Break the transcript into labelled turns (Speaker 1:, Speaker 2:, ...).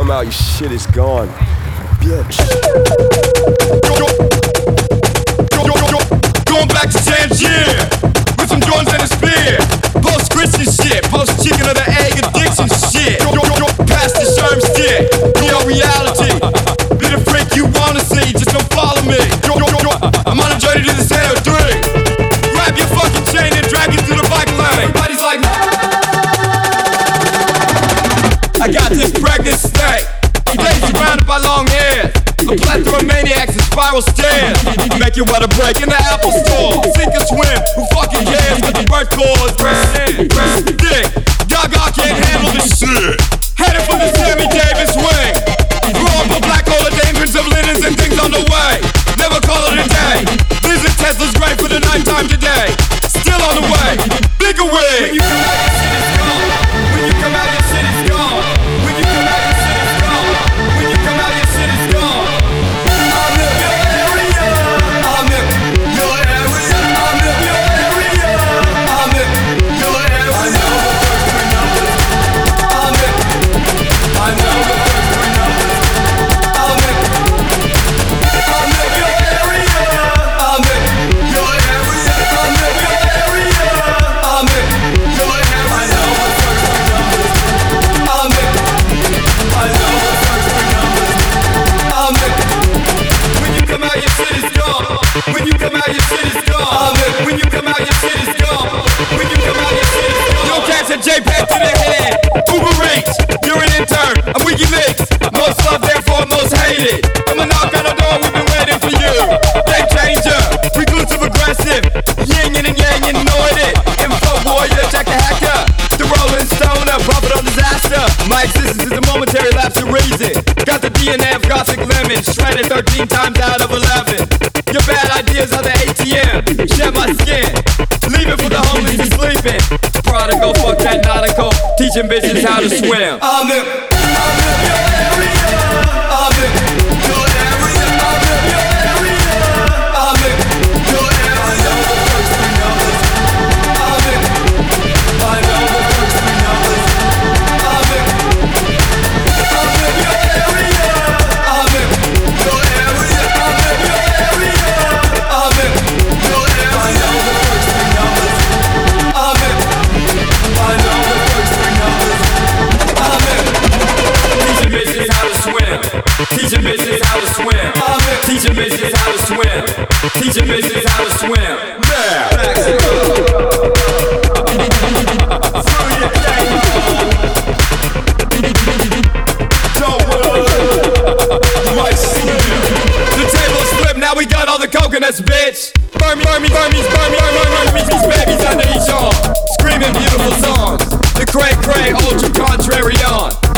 Speaker 1: come out, your shit is gone. Bitch.
Speaker 2: Going back to Tangier with some Jordans and a spear. Post Christian shit, post chicken or the egg addiction shit. Past the sherm stick, real reality. Be the freak you wanna see, just don't follow me. I'm on a journey to the center of 3. Grab your fucking chain and drag it through the bike lane. Everybody's like, I got this pregnant snake. Days surrounded by long hairs. A plethora of maniacs and spiral stairs. Make you wanna break in the Apple store. Sink or swim, who fucking cares? Cause the birth cause press dick. Gaga can't handle this shit. Headed for the Sammy Davis wing. Grow up a black hole of dangerous of linens and things on the way. Never call it a day. Visit Tesla's great for the nighttime today. Still on the way. Bigger wing. When you come out, your shit is gone. When you come out, your shit is gone. When you come out, your shit is gone. I'm in your area. I'm in your area. I'm in your area. I'm in your area. I know the first 3 numbers. I know the first 3 numbers. I'm in your area. I'm in your area. I'm in your area. I'm in your area. I know the first 3 numbers. I know the first 3 numbers. When you come out, your shit is gone. When you come out, your shit is gone. When you come out, your shit is gone. When you come out, your shit is gone. Yo, catch a JPEG to the head. Uber Eats, you're an intern. I'm WikiLeaks. Most loved, therefore most hated. I'm a knock on the door, we've been waiting for you. Game changer, reclusive aggressive. Yin and yang, you know it. Info warrior, check the hacker. The Rolling Stoner, prophet of disaster. My existence is a momentary lapse of reason. Got the DNA of Gothic lemon, shredded 13 times out of 11. Your bad ideas are the ATM. Shed my skin, leave it for the homeless and sleeping. Prodigal, fuck that nautical, teaching bitches how to swim. I'm in your area. I'm in your area. I'm in your area. I'm in your area. I know the first 3 numbers. I know the first 3 numbers. I'm in your area. I'm in your area. I'm in your area. I'm in your area. I know the first 3 numbers. I know the first 3 numbers. Teaching bitches how to swim. Teaching bitches how to swim. Teaching bitches how to swim. Teaching bitches how to swim. The table's flipped, now we got all the coconuts, bitch. Burn me, these babies under each arm. Screaming beautiful songs. The cray, ultra contrary on.